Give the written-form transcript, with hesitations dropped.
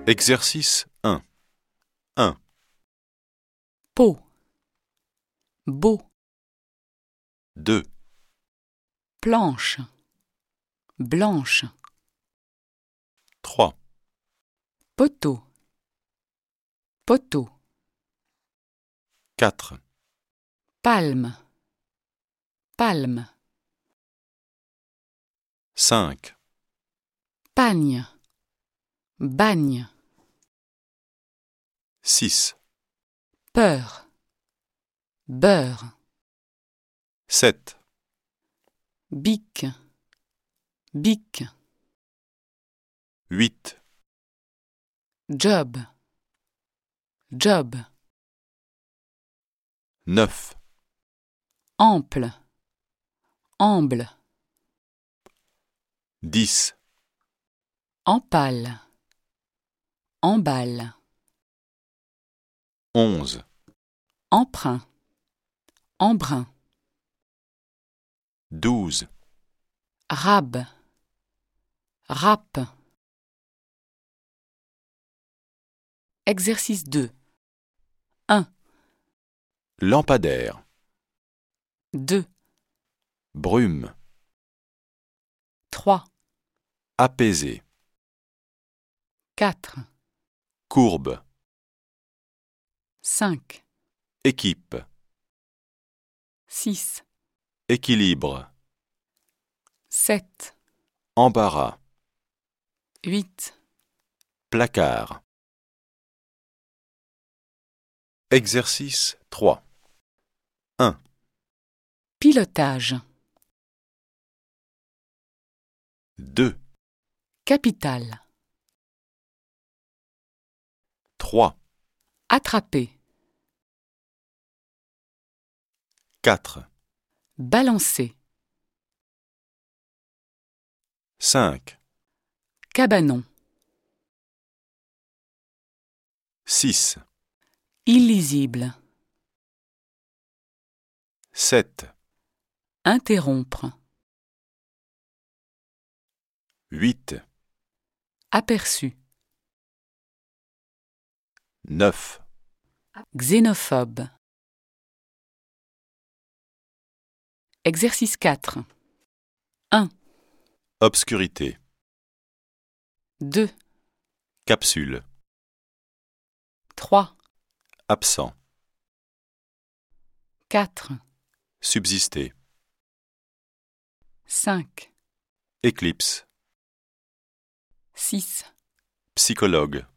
Exercice 1. 1, Peau. Beau. 2, Planche. Blanche. 3, Poteau. Poteau. 4, Palme. Palme. 5, Pagne. Bagne. 6, Peur. Beurre. 7, Bic. Bic. 8, Job. Job. 9, Ample. Amble. 10, Empale. Emballe. 11, Emprunt. Embrun. 12, Rab. Râpe. Exercice 2. 1, lampadaire, 2, brume, 3, apaisé, 4, courbe, 5, équipe, 6, équilibre, 7, embarras, 8. placard. Exercice 3. 1, Pilotage. 2, Capitale. 3, Attraper. 4, Balancer. 5, Cabanon. 6, Illisible. 7, Interrompre. 8, Aperçu. 9, Xénophobe. Exercice 4. 1, obscurité, 2, capsule, 3, absent, 4, subsister, 5, éclipse, 6, psychologue.